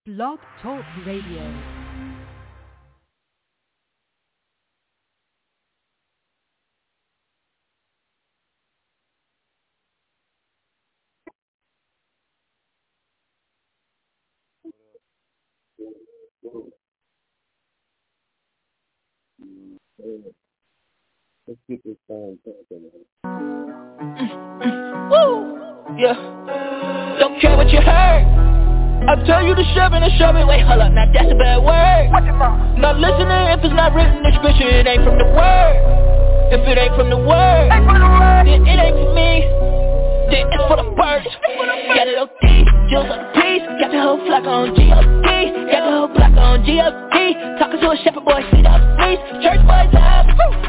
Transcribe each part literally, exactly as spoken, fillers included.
Blog Talk Radio. Let's get this time. Woo! Yeah. Don't care what you heard. I tell you to shove it and shove it. Wait, hold up, now that's a bad word. Not listening if it's not written in scripture. It ain't from the word. If it ain't from the word, then it ain't for me. Then it's for the birds. Got it O D, Jills on the piece. Got the whole flock on G O D. Got the whole block on G O D. Talking to a shepherd boy, sit up, please. Church boys up.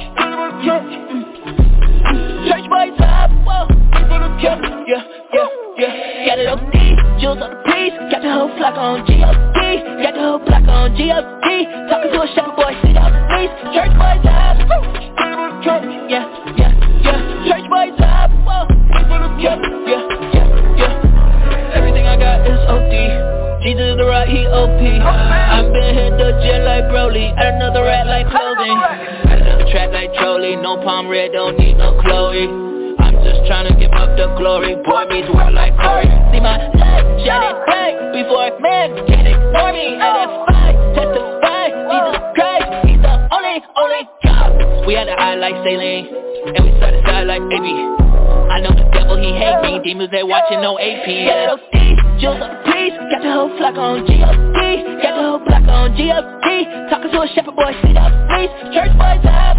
Church boys up. Yeah, yeah, yeah, yeah. Got it O D, Jills on the piece. Got the whole flock on G O D. Got the whole block on G O D. Talking to a shepherd boy, sit up, please. Church boys up. Yeah, yeah, yeah. Church boys up. Yeah, yeah, yeah, yeah. Everything I got is O D. Jesus the right, he O P. I've been hit the jet like Broly. Add another rat like clothing. Add another trap like Jolie. No palm red, don't need no Chloe. I'm just tryna give up the glory. Boy meets world like Corey. See my light shining bright before man can ignore me. And that's fine, testify. Jesus Christ, he's the only, only God. We had an eye like saline, and we started side like A B. I know the devil, he hate me. Demons, they watching no A P. Got O D, Jills on the piece. Got the whole flock on G O D. Got the whole block on G O D. Talking to a shepherd boy, sit up, please. Church boys up.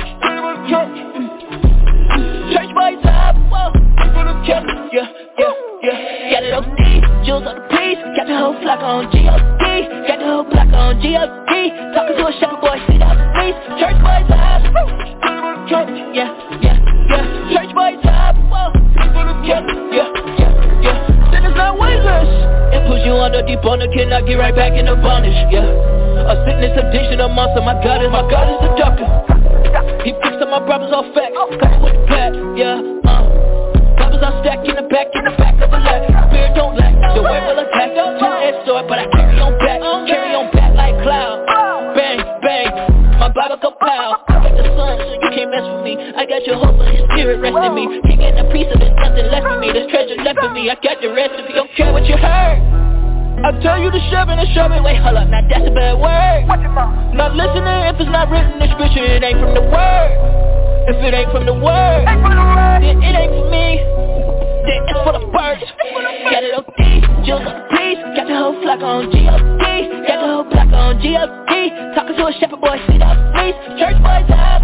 Church boys up. Yeah, yeah, yeah, yeah. Got it O D, Jills on the piece. Got the whole flock on G O D. Got the whole block on G O D. Talking to a shepherd boy, sit up, please. Church boys up. Yeah, yeah, yeah. Church boys up. Yeah, yeah, yeah, yeah. Sin is not weightless. It puts you under deep under, cannot get right back in the bondage. Yeah. A sickness, addiction, a monster. My God is, my God is the doctor. He fixed up my problems all facts. Couple with the pack. Yeah. Uh. Problems are stacked in the back, in the back of a leg. Spirit don't lack. The way will attack. Two-edged sword, but I carry on back. Carry on back like cloud. Bang, bang. My Bible go pow. The sun, so you can't mess with me. I got your hope, but his spirit rest in me. King and a piece of it, nothing left for me. There's treasure left for me. I got the recipe. Don't care what you heard. I tell you to shove it and shove it. Wait, hold up, now that's a bad word. Not listening if it's not written in scripture. It ain't from the word. If it ain't from the word, then it ain't for me. Then it's for the birds. Got it O D, Jills on the piece. Got the whole flock on G O D. Got the whole block on G O D. Talking to a shepherd boy, sit up, please. Church boys up.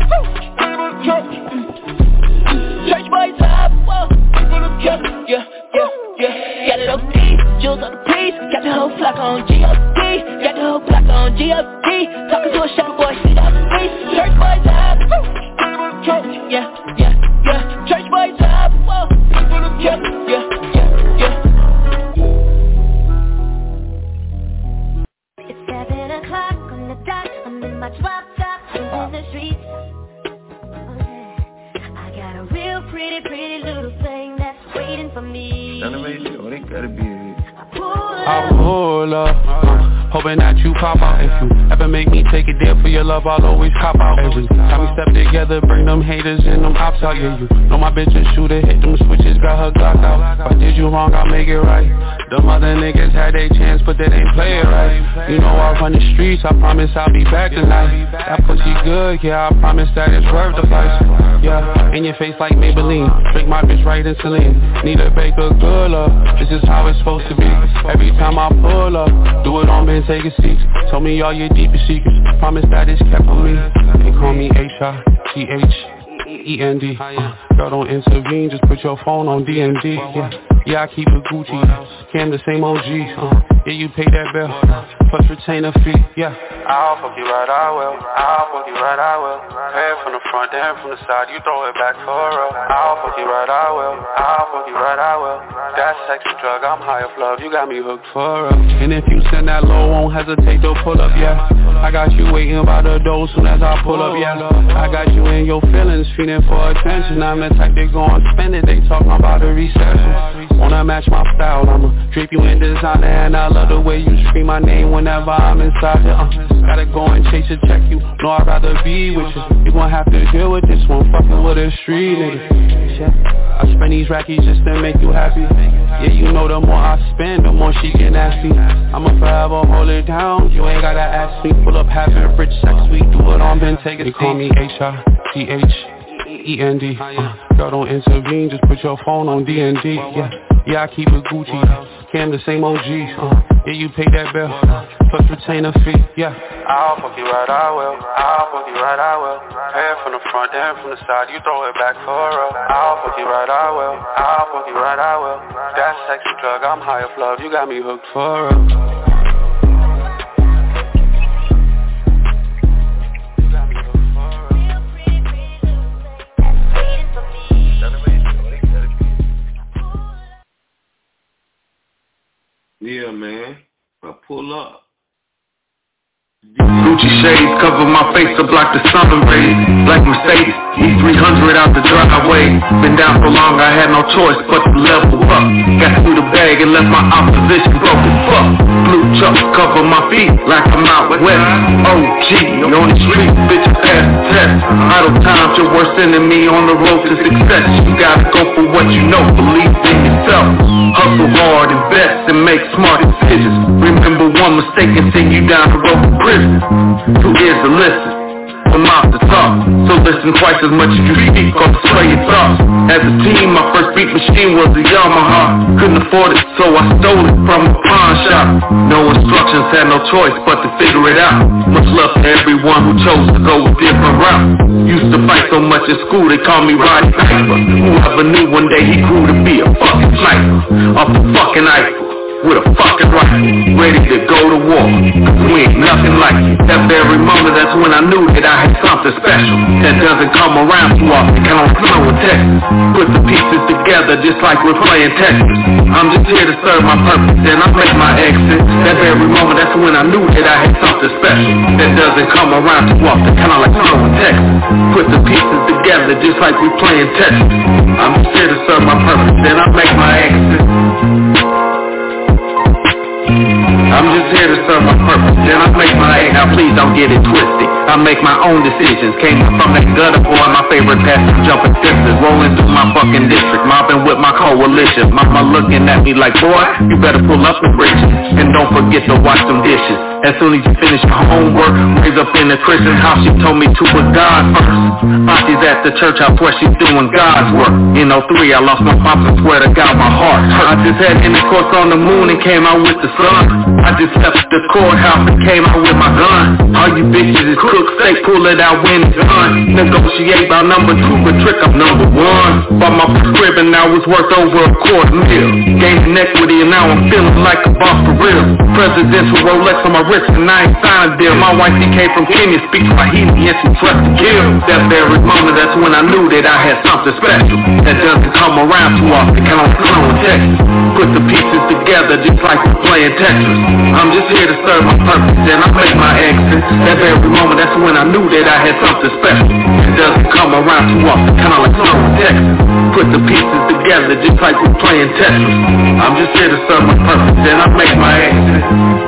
Church boys up. Yeah, yeah, yeah, yeah. Got it O D, Jills on the piece. Got the whole flock on G O D. Got the whole block on G O D. Talking to a shepherd boy, sit up, please. Church boys up. Yeah, yeah, yeah. Church boys up. Yeah, yeah, yeah, yeah. It's seven o'clock on the dot. I'm in my drop top, in the streets. I got a real pretty, pretty little thing that's waiting for me. Oh, they gotta be it. I pull up, uh, hoping that you pop out. If you ever make me take it there for your love, I'll always cop out. Every time we step together, bring them haters and them ops out. Yeah, you know my bitch a shooter, hit them switches, got her Glock out. If I did you wrong, I'll make it right. Them other niggas had their chance, but they ain't play it right. You know I run the streets, I promise I'll be back tonight. That pussy good, yeah, I promise that it's worth the price. Yeah, in your face like Maybelline, drink my bitch right insulin. Need a baker good love, this is how it's supposed to be. Every time I pull up, do it on Ben, take a seat. Tell me all your deepest secrets, promise that it's kept from me. They call me H I T H E N D. uh, Girl, don't intervene, just put your phone on D and D. Yeah, yeah, I keep it Gucci, Cam the same O G. uh, Yeah, you pay that bill, uh, plus retainer fee. Yeah, I'll fuck you right, I will. I'll fuck you right, I will. Pay it from the front, then from the side, you throw it back for real. I'll fuck you right, I will. I'll fuck you right, I will. That sexy drug, I'm high off love, you got me hooked for real. And if you send that low, won't hesitate to pull up, yeah. I got you waiting by the door soon as I pull up, yeah. I got you in your feelings, feeling for attention. I'm the type they gon' spend it, they talking about a recession. Wanna match my style, I'ma drape you in designer. And I love the way you scream my name whenever I'm inside you. uh, Gotta go and chase a check, you know I'd rather be with you. You gon' have to deal with this one, fucking with a street nigga. Yeah. I spend these rackies just to make you happy. Yeah, you know the more I spend, the more she get nasty. I'ma forever hold it down, you ain't gotta ask me. Pull up having rich sex, we do it on Ben, take it. They call me H I T H E N D. uh, Girl, don't intervene, just put your phone on D and D. Yeah, yeah, I keep it Gucci. Cam the same O G. Uh, yeah, you pay that bill, uh, plus retain a fee. Yeah, I'll fuck you right, I will. I'll fuck you right, I will. Pay it from the front and from the side, you throw it back for real. I'll fuck you right, I will. I'll fuck you right, I will. That sexy drug, I'm high of love, you got me hooked for real. Yeah, man. I pull up. Gucci shades cover my face to block the sun rays. Black Mercedes, E three hundred out the driveway. Been down so long I had no choice but to level up. Got through the bag and left my opposition broke as fuck. Blue chucks cover my feet like I'm out west. O G, on the street, bitch, pass the test. Idle time's your worst enemy on the road to success. You gotta go for what you know, believe in yourself. Hustle hard, invest, and make smart decisions. Remember one mistake and send you down the road to prison. Two ears to listen, one mouth to talk. So listen twice as much as you speak or display your thoughts. As a team, my first beat machine was a Yamaha. Couldn't afford it, so I stole it from a pawn shop. No instructions, had no choice but to figure it out. Much love to everyone who chose to go a different route. Used to fight so much in school, they called me Roddy Piper. Whoever knew one day he grew to be a fucking sniper. Off the fucking Eiffel, with a fucking rifle, ready to go to war, cause we ain't nothing like it. That very moment, that's when I knew that I had something special that doesn't come around too often. Count on flow in Texas, put the pieces together just like we're playing Tetris. I'm just here to serve my purpose, and I make my exit. That very moment, that's when I knew that I had something special that doesn't come around too often. Kinda like flow in Texas, put the pieces together just like we're playing Tetris. I'm just here to serve my purpose, and I make my exit. I'm just here to serve my purpose, then I make my egg. Now please don't get it twisted, I make my own decisions. Came from that gutter boy, my favorite path is jumping fences. Rolling through my fucking district, mobbing with my coalition. Mama looking at me like, boy, you better pull up the bridges. And don't forget to wash them dishes. As soon as you finish your homework, raise up in the Christian house, she told me to put God first. Auntie's at the church house where she's doing God's work. In oh three, I lost my pops and swear to God my heart hurt. I just had intercourse on the moon and came out with the sun. I just left the courthouse and came out with my gun. All you bitches is cook steak, pull it out when it's done. Negotiate by number two, but trick up number one. Bought my crib and now it's worth over a quarter mil. Gained equity and now I'm feeling like a boss for real. Presidential Rolex on my wrist and I ain't signed a deal. My wife, she came from Kenya, speaks Swahili and she trusts to kill. That very moment, that's when I knew that I had something special that doesn't come around too often. Count on flow in Texas, put the pieces together just like we're playing Tetris. I'm just here to serve my purpose, then I make my exit. That very moment, that's when I knew that I had something special that doesn't come around too often. Kinda like flow in Texas, put the pieces together just like we're playing Tetris. I'm just here to serve my purpose, then I make my exit.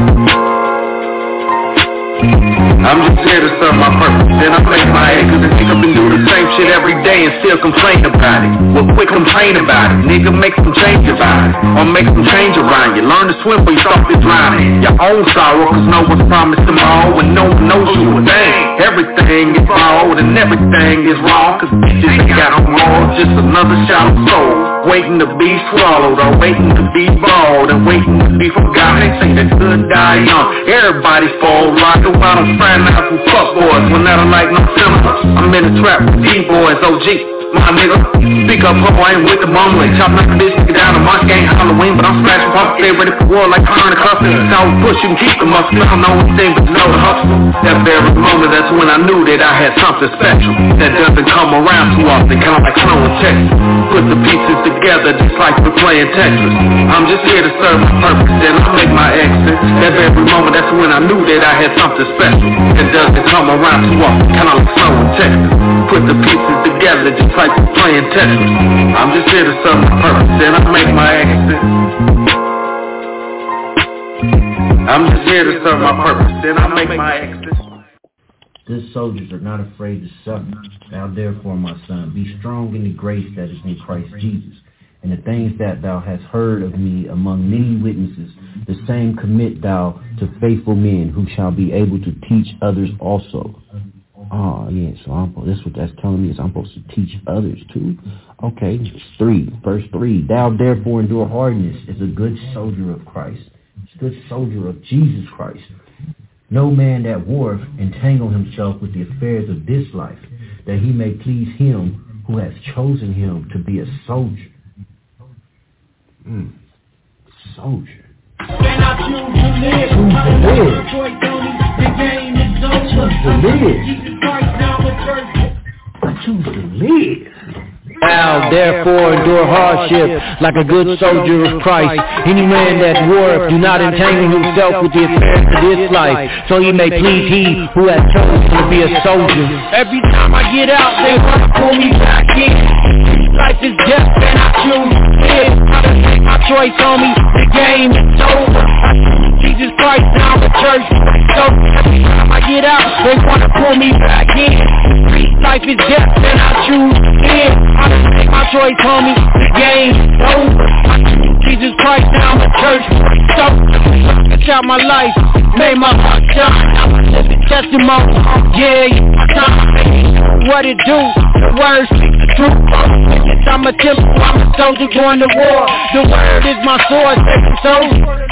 I'm just here to serve my purpose, then I make my exit. And think I've been doing the same shit every day and still complain about it. Well, quit complain about it, nigga, make some change about it. Or make some change around you. Learn to swim but you start to drowning. Your own sorrow, cause no one's promised tomorrow and no one knows you a thing. Everything is borrowed and everything is wrong, cause bitches ain't got no more, just another shot of soul. Waiting to be swallowed or waiting to be bald and waiting to be forgotten. They say that good die young, everybody fall right. Why don't find out some fuck boys when that don't like no cinema. I'm in the trap with D-boys, O G, my nigga. Speak up, ho, I ain't with the bum like chop like a bitch, get down the month, ain't Halloween, but I'm splashing pump, stay ready for war like Kern and Cuffin. Now we push you and keep the muscle, I don't know anything but you know the hustle. That very moment, that's when I knew that I had something special that doesn't come around too often, kinda like snow in Texas. Put the pieces together just like we're playing Tetris. I'm just here to serve my purpose, then I make my exit. That very moment, that's That's when I knew that I had something special. It doesn't come around too often, kinda like snow in Texas. Put the pieces together just like we're playing Tetris. I'm just here to serve my purpose, then I make my exit. I'm just here to serve my purpose, then I make my exit. Good soldiers are not afraid to suffer. Thou therefore, my son, be strong in the grace that is in Christ Jesus. And the things that thou hast heard of me among many witnesses, the same commit thou to faithful men who shall be able to teach others also. Oh, yeah, so I'm, this is what that's telling me is I'm supposed to teach others too. Okay, three, verse three. Thou therefore endure hardness as a good soldier of Christ. A good soldier of Jesus Christ. No man that warreth entangle himself with the affairs of this life, that he may please him who has chosen him to be a soldier. Mm. Soldier. And I choose to live. Choose to live. The game is over. Choose to live. Jesus Christ now the church. I choose to live. Thou therefore endure hardship like a good soldier of Christ. Any man that warreth do not entangle himself with the affairs of this life, so he may please he who has chosen to be a soldier. Every time I get out, they want to pull me back in. Life is death and I choose to live. I done made my choice, homie. The game is over. Jesus Christ, now the church. So every time I get out, they want to pull me back in. Life is death and I choose to live. I done made my choice, homie. The game is over. Jesus Christ, now the church. So it's out my life, made my heart shine. I'm a living testimony. Yeah, my time, what it do? The word speaks the truth. I'm a temple, I'm a soldier going to war. The word is my sword, take the soul.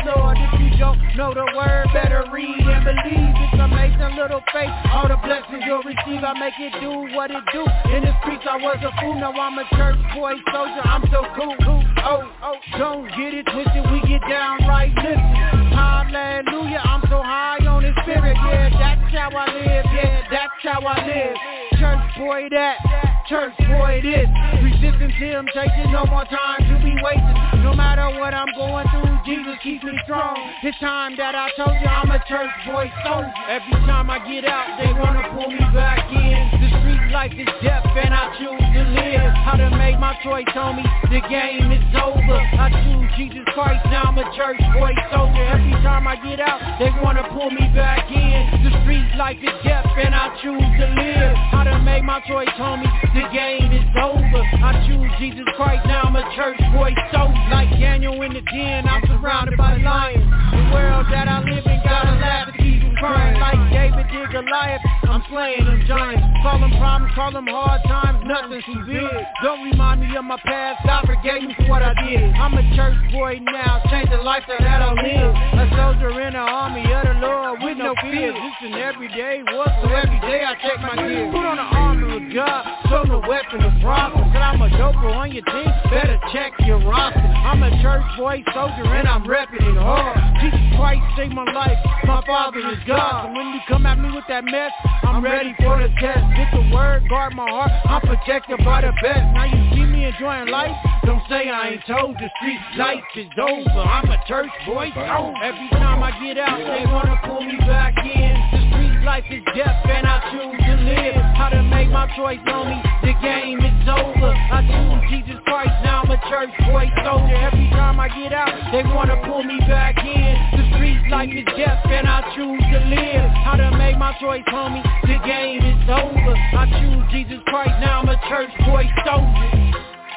If you don't know the word, better read and believe. It's amazing little faith. All the blessings you'll receive, I make it do what it do. In the streets I was a fool, now I'm a church boy soldier. I'm so cool. Oh, oh, don't get it twisted, we get down right, listen. Hallelujah, I'm so high on the spirit. Yeah, that's how I live, yeah, that's how I live. Church boy that, church boy this. Resisting temptation, no more time to be wasted. No matter what I'm going through, Jesus keeps me strong. It's time that I told you I'm a church boy soldier. Every time I get out, they wanna pull me back in. The street life is death and I choose to live. I done made my choice, homie, the game is over. I choose Jesus Christ, now I'm a church boy soldier. Every time I get out, they wanna pull me back in. The street life is death and I choose to live. I done made my choice, homie, the game is over. I choose Jesus Christ, now I'm a church boy soldier. Like Daniel in the den, I'm surrounded by lions. The world that I live in gotta laugh at these crying. Like David did Goliath, I'm slaying them giants. Call them problems, call them hard times, nothing too big. Don't remind me of my past, God forgave me for what I did. I'm a church boy now, change the life that I live. A soldier in the army of the Lord with no fear. This an everyday war, so every day I check my gear. Put on the armor of God, show the weapon of problem. Said I'm a doper on your team, better check your roster. I'm a church boy soldier and I'm repping it hard. Jesus Christ saved my life, my Father is God. So when you come at me with that mess, I'm ready for the test. Get the word, guard my heart, I'm protected by the best. Now you see me enjoying life, don't say I ain't told. The street life is over, I'm a church boy soldier. Every time I get out, they wanna pull me back in. The street life is death and I choose to live. How to make my choice, homie, the game is over. I choose Jesus Christ, now I'm a church boy soldier. Every time I get out, they wanna pull me back in. The street life is death and I choose to live. How to make my choice, homie, the game is over. I choose Jesus Christ, now I'm a church boy soldier.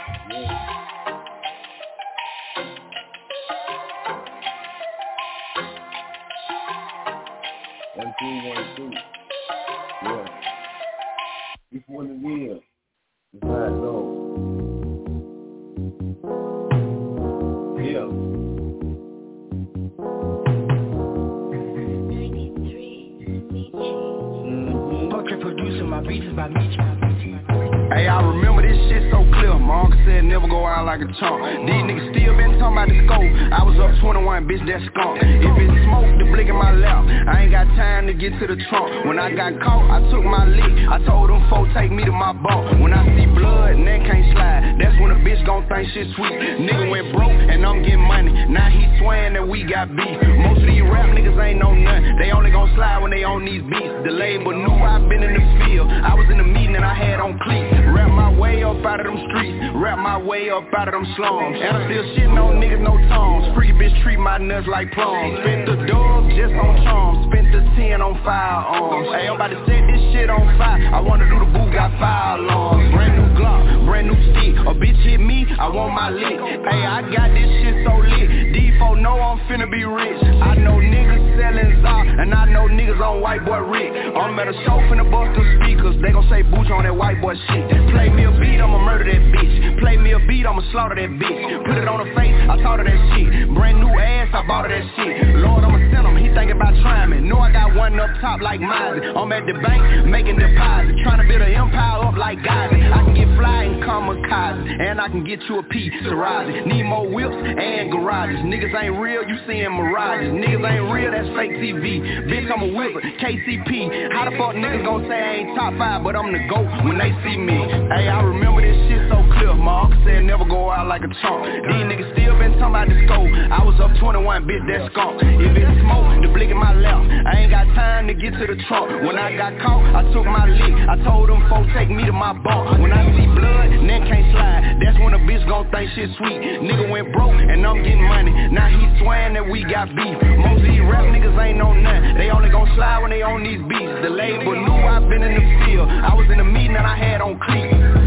One, two, one, two. Yeah. It's one of them. It's not no. Yeah. Mm-hmm. Portrait producer, my beats is by Meech. Hey, I remember this shit so clear. My uncle said never go out like a chump. These niggas still been talking about the scope. I was up twenty-one, bitch, that's skunk. If it's smoke, the blick in my lap. I ain't got time to get to the trunk. When I got caught, I took my lick. I told them folk take me to my bunk. When I see blood and that can't slide, that's when a bitch gon' think shit sweet. Nigga went broke and I'm getting money. Now he swearing that we got beef. Most of these rap niggas ain't no none. when they on these beats. The label knew I've been in the field. I was in the meeting and I had on cleats. Rap my way up out of them streets. Rap my way up out of them slums. And I'm still shitting on niggas, no tongues. Freaky bitch treat my nuts like plums. Spent the dub just on charms. Spent the ten on firearms. Hey, I'm about to set this shit on fire. I wanna do the boo, got fire alarms. Brand new Glock, brand new stick. A bitch hit me, I want my lick. Hey, I got this shit so lit. D four know I'm finna be rich. I know niggas selling Zah, and I know niggas on white boy Rick. I'm at a show finna bust the speakers. They gon' say Booch on that white boy shit. Play me a beat, I'ma murder that bitch. Play me a beat, I'ma slaughter that bitch. Put it on her face, I taught her that shit. Brand new ass, I bought her that shit. Lord, I'ma send him, he thinking about trying me. Know I got one up top like Mizey. I'm at the bank, making deposits. Trying to build an empire up like Gazi. I can get fly and kamikaze, and I can get you a P, Sarazi. Need more whips and garages. Niggas ain't real, you seeing mirages. Niggas ain't real, that's fake T V. Bitch, I'm a wizard, K C P. How the fuck niggas gon' say I ain't top five, but I'm the GOAT when they see me? Hey, I remember this shit so clear. My uncle said never go out like a chump. These niggas still been talking about the scope. I was up twenty-one, bitch, that's skunk. If it's smoke, the blick in my left. I ain't got time to get to the trunk. When I got caught, I took my lick. I told them folks take me to my bunk. When I see blood, then can't slide. That's when a bitch gon' think shit sweet. Nigga went broke and I'm getting money. Now he swearing that we got beef. Most of these rap niggas ain't know nothing. They only gon' slide when they on these beats. The label knew I've been in the field. I was in a meeting and I had on cleats.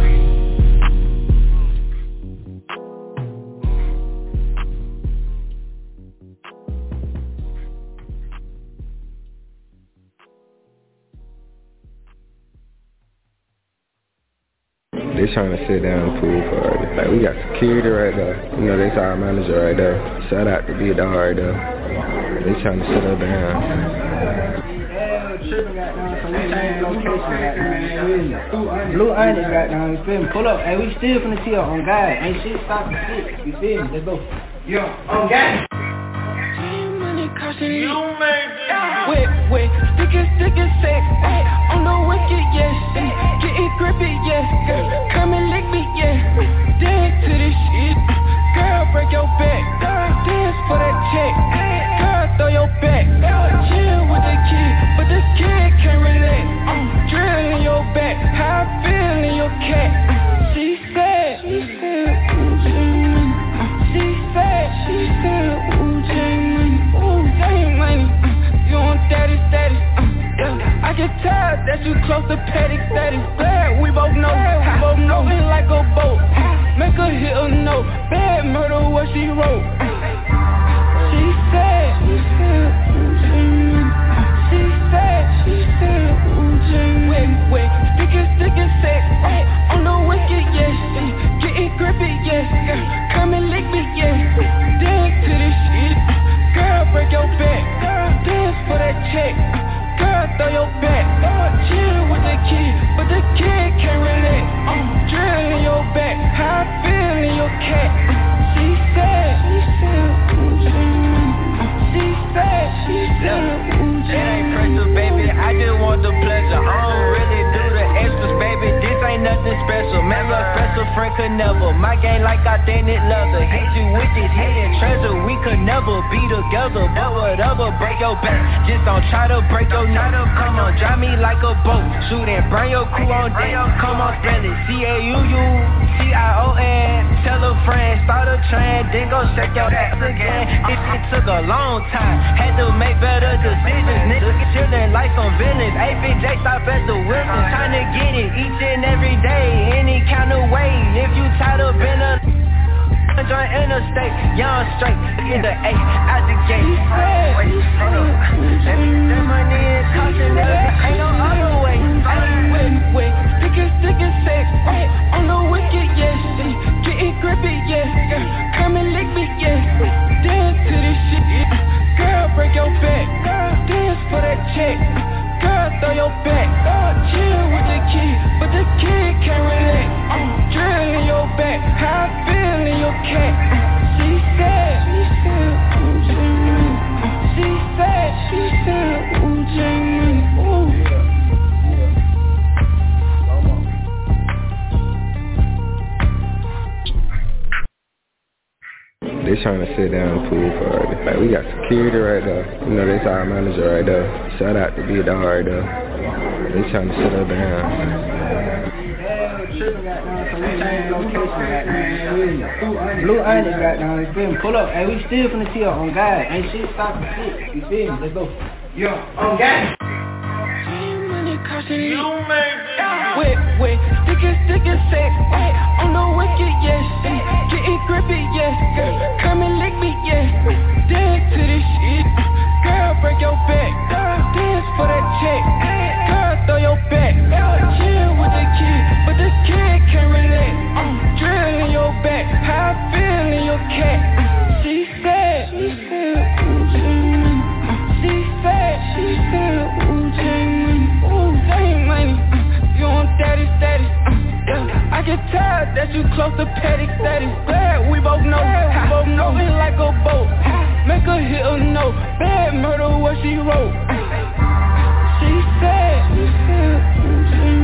They trying to sit down and pool party. Like, we got security right there. You know, that's our manager right there. Shout out to B Dog right there. They trying to sit her down. Blue Onyx got down, you feel me? Pull up, hey, we still finna see her on guy. Ain't shit stopping shit, you feel me? Let's go. Yo, on guy. You made it. Wait, wait, stick it, stick it, sex. On the wicked, yes. Get it grippy, yes. Come and lick me, yes. Dance to this shit. Girl, break your back. Dance for that check. Girl, throw your back. Chill with the kid, but the kid can't relate. Drill in your back. How I feel in your cat. She said, she said, ooh, she said, she said, ooh, money, you want daddy status, uh, yeah. I can tell that you close to petty status. Glad we both know, we both know it like a boat. Make her hit a note, bad murder what she wrote. She said, she said, ooh, she said, she said, ooh, wait, wait, stick it, stick it, sex, on the wicked, yes. Get it grippy, yes. Come and lick me, yes. Dance to this shit. Girl, break your back. Dance for that check. Girl, throw your back. Chill with the kid, but the kid can't relate. Drill in your back. How I feel in your cat. She said, she said, ooh, she said, she said, ooh, it ain't pressure, baby. I just want the pleasure. I don't really do the extras, baby. This ain't nothing special. Man, your special friend could never. My game like authentic leather. Hit you with this hidden treasure. We could never be together, but whatever, break your back. Just don't try to break your neck. Come on, drive me like a boat. Shoot and burn your crew on deck. Come on, spell it. C A U U C I O N. Tell a friend, start a trend, then go shake your ass again. It, it took a long time. Had to make better decisions. Niggas chillin' like some villains. A P J stop at the Wilson. Trying to get it each and every day, any kind of way. If you tired of being a joint interstate, young straight, in the A, out the gate. Wait, hold up. Let me send money and caution, ain't no other way. Wait, wait, stick it, stick it, sex, on the wicked, yes. Get it grippy, yes. Come and lick me, yes. Dance to this shit. Girl, break your back. Dance for that check. Girl, throw your back. Chill with the kid, but the kid can't relate. Drill in your back. How I feel in your cat. She said, she said, ooh, she said, she said, ooh, J-Money, ooh. They They trying to sit down the pool party. Like, we got security right there. You know, that's our manager right there. Shout out to be a dog right there. They trying to sit her down. Tripping got down, so we changed location got down. Blue Onyx got down, you feel me? Pull up, hey, we still finna see her on God. Ain't shit stopping shit, you feel me? Let's go. Yo, on God. You made Wait, wait, stickin', stickin', sex, wait, on the wicked, yes, getting grippy, yes, girl, come and lick me, yes, dance to this shit, girl, break your back, dance for that check, girl, throw your back, chill with the kid, but the kid can't relate, I'm drilling your back, how I feel in your cat, she said, she said, ooh, she said, she said, ooh, ooh, money, you on daddy status, uh, yeah. I can tell that you close to petty status. Glad we both know, we both know it like a boat. Make her hit a note, bad murder what she wrote. She said, she said, ooh,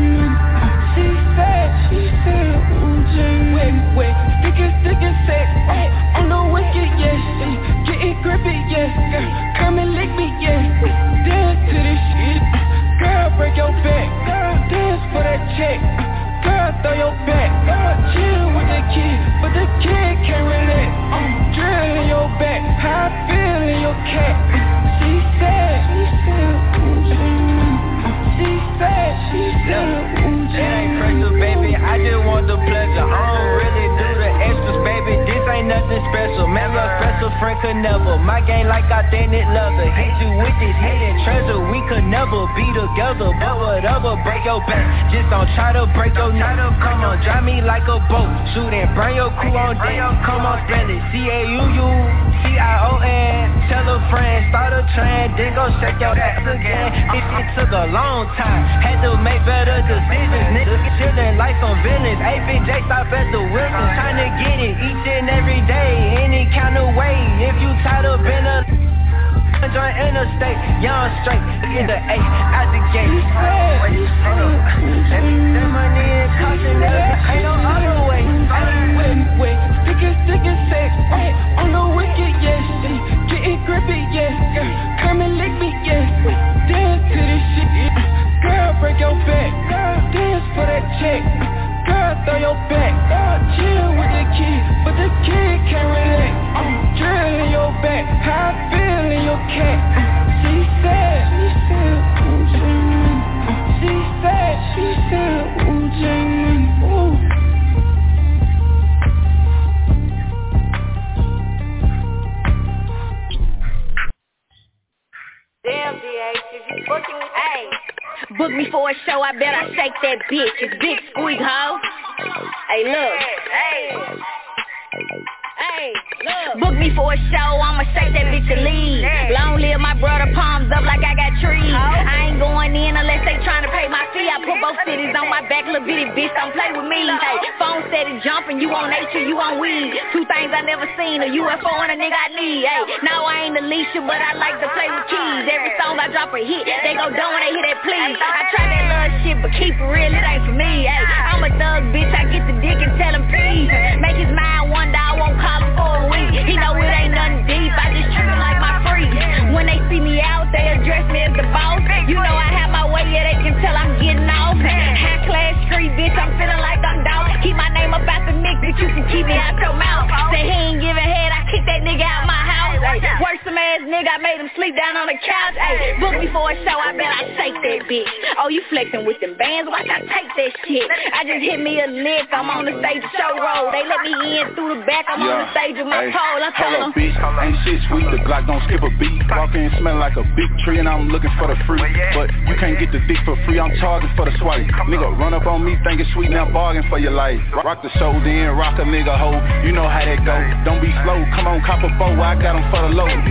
she said, she said, ooh, wait, wait, stickin', stickin', sex, on the wicked, yes, getting grippy, yes, girl, come and lick me, yes, dance to this shit, girl, break your back, dance for that check, girl, throw your back, chill with the kid, but the kid can't relate, I'm drilling your back, how I feel in your cat, she said, she said, ooh, she said, she said, ooh, it ain't crazy, baby, I just want the pleasure, I don't really do the extras, baby, this ain't nothing special, man, my special friend could never, my game like authentic leather, hit you with this hidden treasure, we could never be together, but whatever, break your back, just don't try to break your neck, come on, drive me like a boat, shoot and burn your crew on deck, come on, spell it, C A U U C I O N, tell a friend, start a trend, then go shake your ass again, it, it took a long time, had to make better decisions, niggas chillin' like some villains, A P J stop at the Wilson, trying to get it each and every day, any kind of way, if you tired of being a join interstate, young straight, in the A, out the gate. Wait, hold up. Let me send money and caution, ain't no other way. Wait, wait, stickin', stickin', sex, on the wicked, yes, getting grippy, yes, girl, come and lick me, yes, dance to this shit, girl, break your back, dance for that check, girl, throw your back, chill with the kid, but the kid can't relate, I'm drilling your back, how I feel in your cat, she said, she said, ooh, she said, she said, ooh, ooh. Damn, D H, if you booking with hey, book me for a show, I bet I shake that bitch. It's Big Squeak, ho. Hey, look. Hey. Hey, look. Book me for a show, I'ma shake that bitch and leave. Long live my brother, palms up like I got trees. I ain't going in unless they tryna pay my fee. I put both cities on my back, little bitty bitch, don't play with me. Hey, phone said it jumping, you on nature, you on weed. Two things I never seen, a U F O and a nigga I need. Hey, now I ain't Alicia, but I like to play with keys. Every song I drop a hit, they go down when they hear that please. I try that love shit, but keep it real, it ain't for me. Hey, I'm a thug bitch, I get the dick and tell him please. Make his mind wonder, I won't call him for a week. He know it ain't nothing deep, I just treat him like my freak. When they see me out, they address me as the boss. You know I have my way, yeah, they can tell I'm getting off. High class street bitch, I'm feeling like I'm down. Keep my name up out the mix, but you can keep me out your mouth. Say he ain't giving head, I kick that nigga out my house. Ay, worse some ass nigga, I made him sleep down on the couch. Ay, book me for a show, I bet I shake that bitch. Oh, you flexing with them bands, watch I take that shit. I just hit me a lick, I'm on the stage of show roll. They let me in through the back, I'm yeah. on the stage with my pole. I tell them, bitch, ain't shit sweet, the Glock don't skip a beat. Walk in smelling like a big tree and I'm looking for the fruit. But you can't get the dick for free, I'm charging for the swipe. Nigga, run up on me thinking sweet, now bargain for your life. Rock the show, then rock a nigga hoe, you know how that go. Don't be slow, come on, cop a bow, I got him for the low. You know I ain't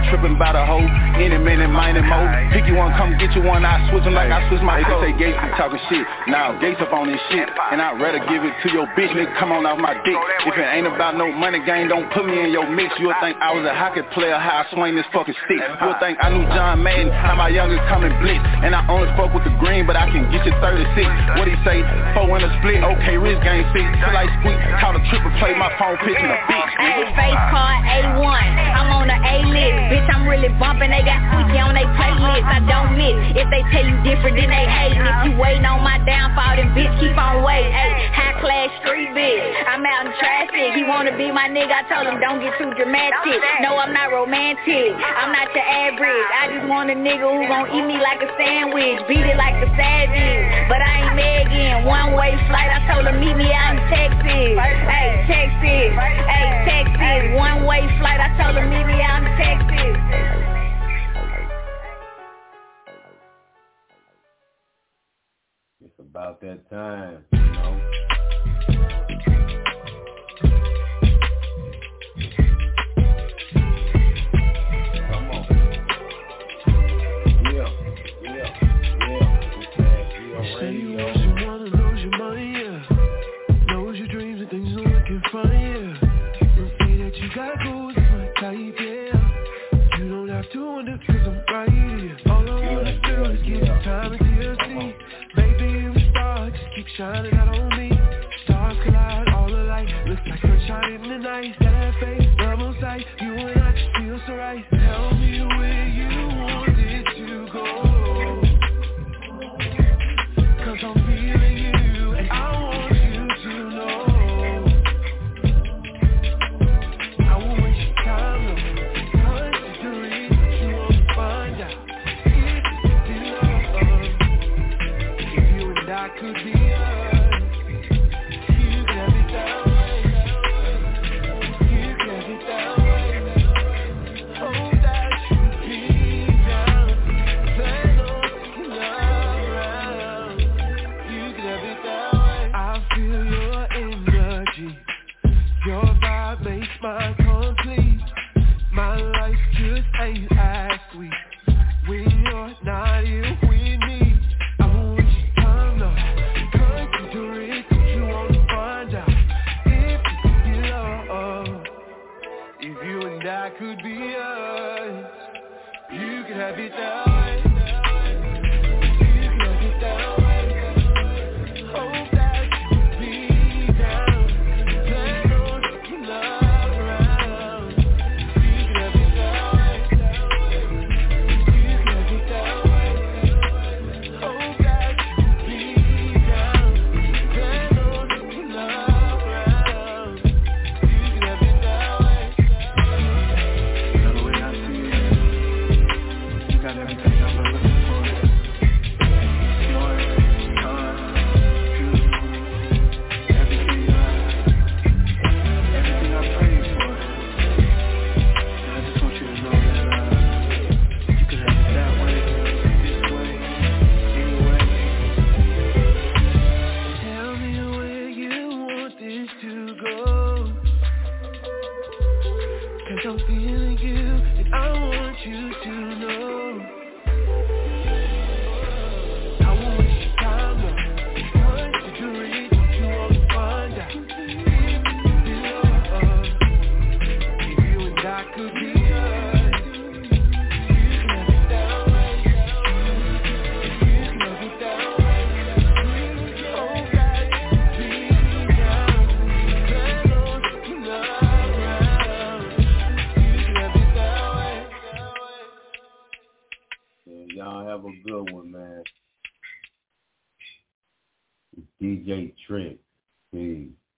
tripping by the hoe. Any minute, minding mo. Pick you one, come get you one. I switch them like I switch my clothes. They say Gates be talking shit. Now Gates up on this shit. And I'd rather give it to your bitch, nigga, come on off my dick. If it ain't about no money game, don't put me in your mix. You'll think I was a hockey player, how I swing this fucking stick. You'll think I knew John Madden, how my youngest coming blitz. And I only fuck with the green, but I can get you thirty-six. What he say? Four in a split, okay, wrist game six. Till I squeak, call a triple play, my phone pitching a bitch. Hey, face card A one, I'm on the A-list. Bitch, I'm really bumping, they got squeaky on they playlist. I don't miss, if they tell you different, then they hating. If you waiting on my downfall, then bitch, keep on waiting. Hey, high class street bitch, I'm out in traffic. He wanna be my nigga, I told him don't get too dramatic. No, I'm not romantic, I'm not your average. I just want a nigga who gon' eat me like a sandwich, beat it like a savage. But I ain't Megan, one way flight, I told him meet me out in Texas. Hey, Texas, hey, Texas, one way flight, I told him meet me out in Texas. It's about that time, you know. Come on. Yeah, yeah, yeah. You say you want you wanna lose your money, yeah. Knows your dreams and things are looking funny, yeah. And say that you got goals, it's my type, yeah. You don't have to wonder cause I'm right here. All I wanna do is give you time and T L C. Baby, you a star, just keep shining out on me. Stars collide, all alike, looks like sunshine in the night. That face, double sight, you and I just feel so right. Tell me where you want it to go, cause I'm feeling you, and I want you to know. I won't waste your time, no. Consider it, but you want to find out if it's still love. If you and I could be us, you could have it that way. You could have it that way. Oh, that you be down. Plan on sticking around. You could have it that way. I feel your energy. Your vibe makes mine complete. My life just ain't as sweet when you're not here with me. I won't waste your time, no. Consider it, but you want to find out if it's still love. If you and I could be us, you could have it that way. You could have it that way. Hope that you be down. Plan on sticking around. You could have it that way. You could have it that way. Hope that you be down. Plan on sticking around. You could have it that way. You know the way I see it, you got everything I've been looking for. Joy, time, beauty, everything I, everything I prayed for. And I just want you to know that uh, you could have it that way, this way, anyway. Tell me where you want this to go, cause I'm feeling you, and I want you to know. I won't waste your time, no. Consider it, but you want to find out if it's still love. If you and I could be us, you can have it that way. You can have it that way. Oh, that you be down. Plan on sticking around. You can have it that way. Yeah, y'all have a good one, man. It's D J Trent. Peace.